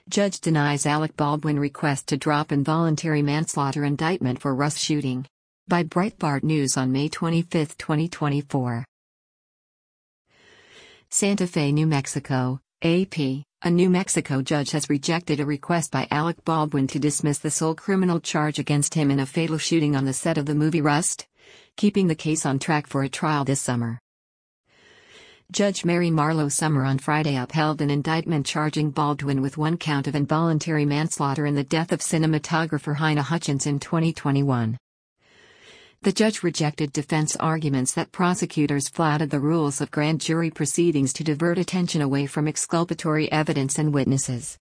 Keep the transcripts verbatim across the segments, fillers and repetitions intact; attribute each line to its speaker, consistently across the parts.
Speaker 1: Judge denies Alec Baldwin request to drop involuntary manslaughter indictment for Rust shooting. By Breitbart News on May twenty-fifth, twenty twenty-four. Santa Fe, New Mexico, A P. A New Mexico judge has rejected a request by Alec Baldwin to dismiss the sole criminal charge against him in a fatal shooting on the set of the movie Rust, keeping the case on track for a trial this summer. Judge Mary Marlowe Summer on Friday upheld an indictment charging Baldwin with one count of involuntary manslaughter in the death of cinematographer Halyna Hutchins in twenty twenty-one. The judge rejected defense arguments that prosecutors flouted the rules of grand jury proceedings to divert attention away from exculpatory evidence and witnesses.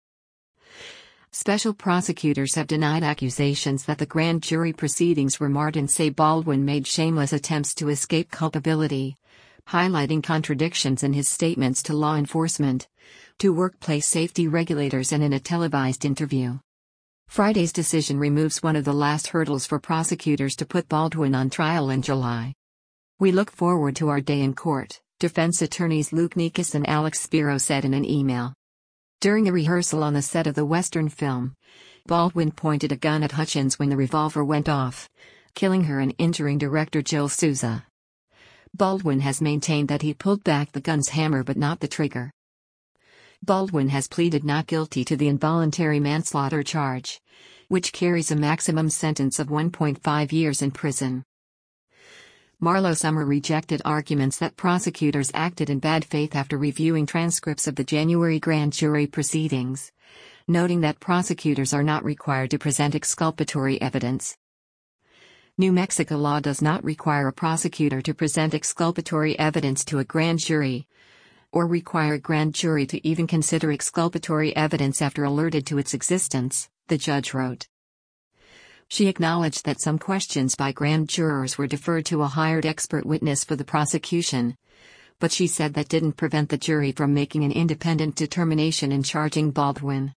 Speaker 1: Special prosecutors have denied accusations that the grand jury proceedings were marred and say Baldwin made shameless attempts to escape culpability, highlighting contradictions in his statements to law enforcement, to workplace safety regulators and in a televised interview. Friday's decision removes one of the last hurdles for prosecutors to put Baldwin on trial in July. "We look forward to our day in court," defense attorneys Luke Nikas and Alex Spiro said in an email. During a rehearsal on the set of the Western film, Baldwin pointed a gun at Hutchins when the revolver went off, killing her and injuring director Jill Souza. Baldwin has maintained that he pulled back the gun's hammer but not the trigger. Baldwin has pleaded not guilty to the involuntary manslaughter charge, which carries a maximum sentence of one point five years in prison. Marlowe Summer rejected arguments that prosecutors acted in bad faith after reviewing transcripts of the January grand jury proceedings, noting that prosecutors are not required to present exculpatory evidence. New Mexico law does not require a prosecutor to present exculpatory evidence to a grand jury, or require a grand jury to even consider exculpatory evidence after alerted to its existence, the judge wrote. She acknowledged that some questions by grand jurors were deferred to a hired expert witness for the prosecution, but she said that didn't prevent the jury from making an independent determination in charging Baldwin.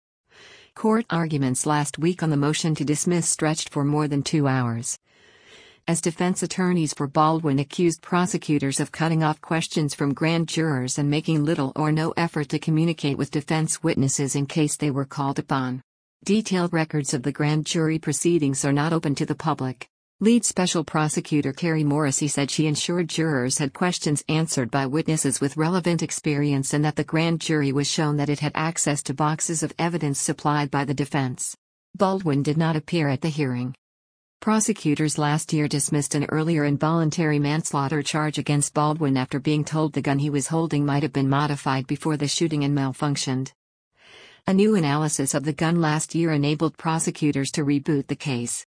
Speaker 1: Court arguments last week on the motion to dismiss stretched for more than two hours, as defense attorneys for Baldwin accused prosecutors of cutting off questions from grand jurors and making little or no effort to communicate with defense witnesses in case they were called upon. Detailed records of the grand jury proceedings are not open to the public. Lead Special Prosecutor Carrie Morrissey said she ensured jurors had questions answered by witnesses with relevant experience and that the grand jury was shown that it had access to boxes of evidence supplied by the defense. Baldwin did not appear at the hearing. Prosecutors last year dismissed an earlier involuntary manslaughter charge against Baldwin after being told the gun he was holding might have been modified before the shooting and malfunctioned. A new analysis of the gun last year enabled prosecutors to reboot the case.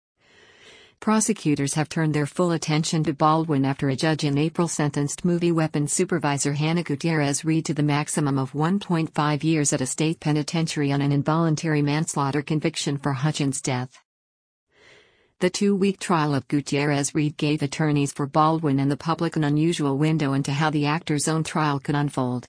Speaker 1: Prosecutors have turned their full attention to Baldwin after a judge in April sentenced movie weapons supervisor Hannah Gutierrez-Reed to the maximum of one point five years at a state penitentiary on an involuntary manslaughter conviction for Hutchins' death. The two-week trial of Gutierrez-Reed gave attorneys for Baldwin and the public an unusual window into how the actor's own trial could unfold.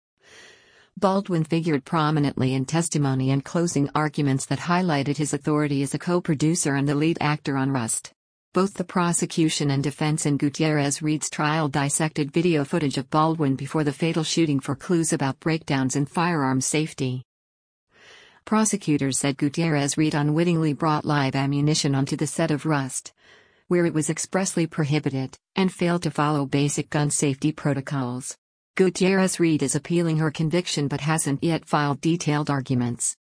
Speaker 1: Baldwin figured prominently in testimony and closing arguments that highlighted his authority as a co-producer and the lead actor on Rust. Both the prosecution and defense in Gutierrez-Reed's trial dissected video footage of Baldwin before the fatal shooting for clues about breakdowns in firearm safety. Prosecutors said Gutierrez-Reed unwittingly brought live ammunition onto the set of Rust, where it was expressly prohibited, and failed to follow basic gun safety protocols. Gutierrez-Reed is appealing her conviction but hasn't yet filed detailed arguments.